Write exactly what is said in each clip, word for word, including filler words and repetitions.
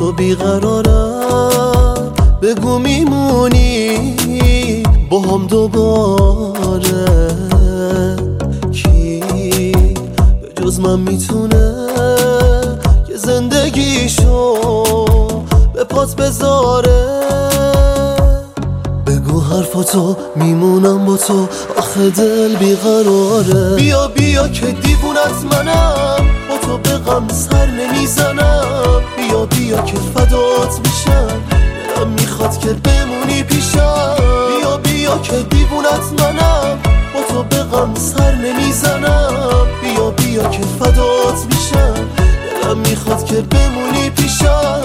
تو بیقرارم، بگو میمونی با هم دوباره. کی به جز من میتونه که زندگیشو به پات بذاره؟ بگو حرفاتو میمونم با تو، آخه دل بیقراره. بیا بیا که دیوونت منم، با تو به غم سر نمیزنم. بیا بیا که فدات میشم، دلم میخواد که بمونی پیشم. بیا بیا که دیوونت منم، با تو به غم سر نمیزنم. بیا بیا که فدات میشم، دلم میخواد که بمونی پیشم.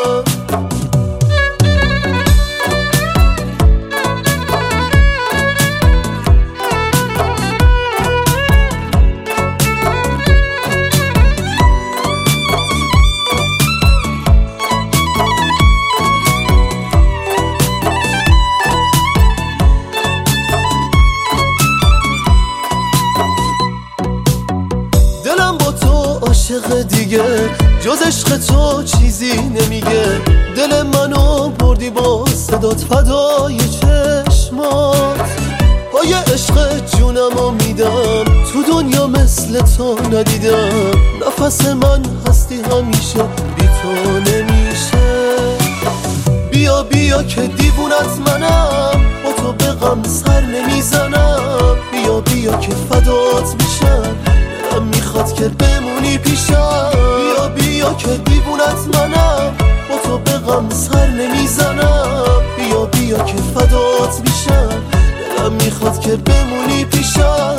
عاشق دیگه جز عشق تو چیزی نمیگه. دل منو بردی با صدات فدای چشمات. پای عشق جونمو میدم، تو دنیا مثل تو ندیدم. نفس من هستی همیشه، بی تو نمیشه. بیا بیا که دیوونت منم، با تو به غم سر نمیزنم. بیا بیا که فدات میشم، دلم میخواد که بمونی پیشم. بیا بیا که دیوونت منم، با تو به غم سر نمیزنم. بیا بیا که فدات میشم، دلم میخواد که بمونی پیشم.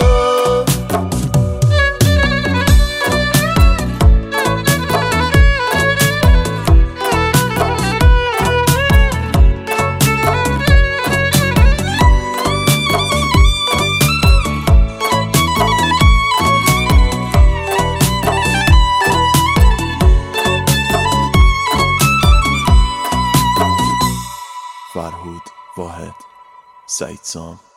فرهود واحد، سعید سام.